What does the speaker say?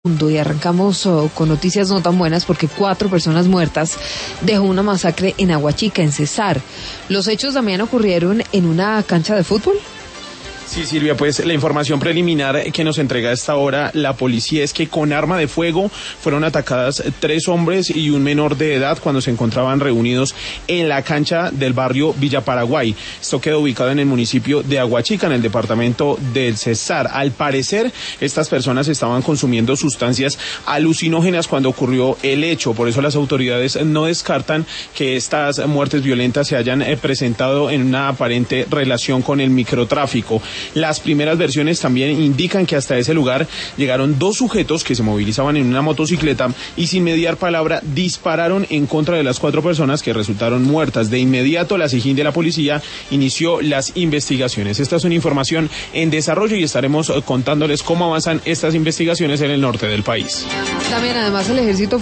Y arrancamos con noticias no tan buenas porque 4 personas muertas dejó una masacre en Aguachica, en Cesar. Los hechos también ocurrieron en una cancha de fútbol. Sí, Silvia, pues la información preliminar que nos entrega a esta hora la policía es que con arma de fuego fueron atacadas 3 hombres y un menor de edad cuando se encontraban reunidos en la cancha del barrio Villa Paraguay. Esto queda ubicado en el municipio de Aguachica, en el departamento del Cesar. Al parecer, estas personas estaban consumiendo sustancias alucinógenas cuando ocurrió el hecho. Por eso las autoridades no descartan que estas muertes violentas se hayan presentado en una aparente relación con el microtráfico. Las primeras versiones también indican que hasta ese lugar llegaron 2 sujetos que se movilizaban en una motocicleta y sin mediar palabra dispararon en contra de las 4 personas que resultaron muertas. De inmediato la SIJIN de la policía inició las investigaciones. Esta es una información en desarrollo y estaremos contándoles cómo avanzan estas investigaciones en el norte del país. También además el ejército